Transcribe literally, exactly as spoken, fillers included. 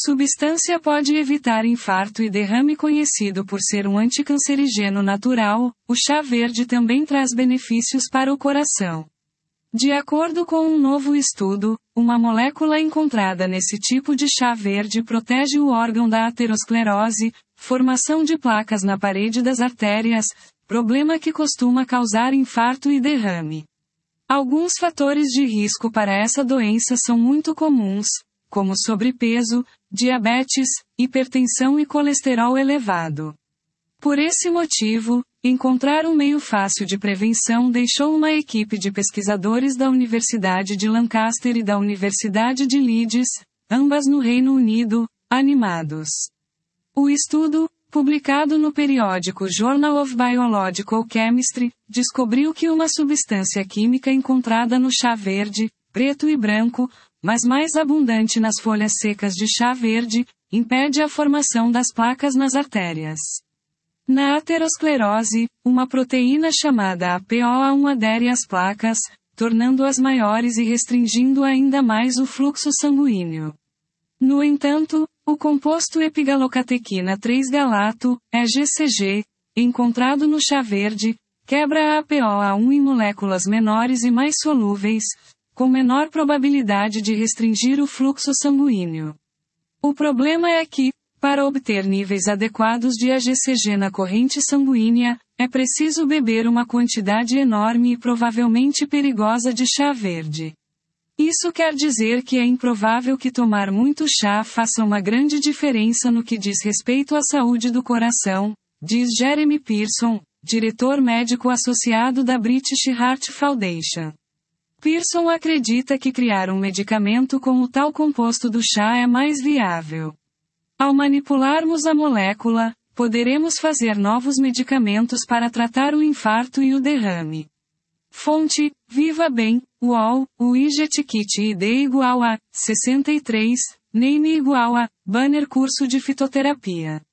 substância pode evitar infarto e derrame. Conhecido por ser um anticancerígeno natural, o chá verde também traz benefícios para o coração. De acordo com um novo estudo, uma molécula encontrada nesse tipo de chá verde protege o órgão da aterosclerose, formação de placas na parede das artérias, problema que costuma causar infarto e derrame. Alguns fatores de risco para essa doença são muito comuns, como sobrepeso, diabetes, hipertensão e colesterol elevado. Por esse motivo, encontrar um meio fácil de prevenção deixou uma equipe de pesquisadores da Universidade de Lancaster e da Universidade de Leeds, ambas no Reino Unido, animados. O estudo, publicado no periódico Journal of Biological Chemistry, descobriu que uma substância química encontrada no chá verde, preto e branco, mas mais abundante nas folhas secas de chá verde, impede a formação das placas nas artérias. Na aterosclerose, uma proteína chamada A P O A um adere às placas, tornando-as maiores e restringindo ainda mais o fluxo sanguíneo. No entanto, o composto epigalocatequina três galato, E G C G, encontrado no chá verde, quebra a A P O A um em moléculas menores e mais solúveis, com menor probabilidade de restringir o fluxo sanguíneo. O problema é que, para obter níveis adequados de A G C G na corrente sanguínea, é preciso beber uma quantidade enorme e provavelmente perigosa de chá verde. Isso quer dizer que é improvável que tomar muito chá faça uma grande diferença no que diz respeito à saúde do coração, diz Jeremy Pearson, diretor médico associado da British Heart Foundation. Pearson acredita que criar um medicamento com o tal composto do chá é mais viável. Ao manipularmos a molécula, poderemos fazer novos medicamentos para tratar o infarto e o derrame. Fonte: Viva Bem, U O L, o Ijet Kit I D igual a sessenta e três, Name igual a Banner curso de fitoterapia.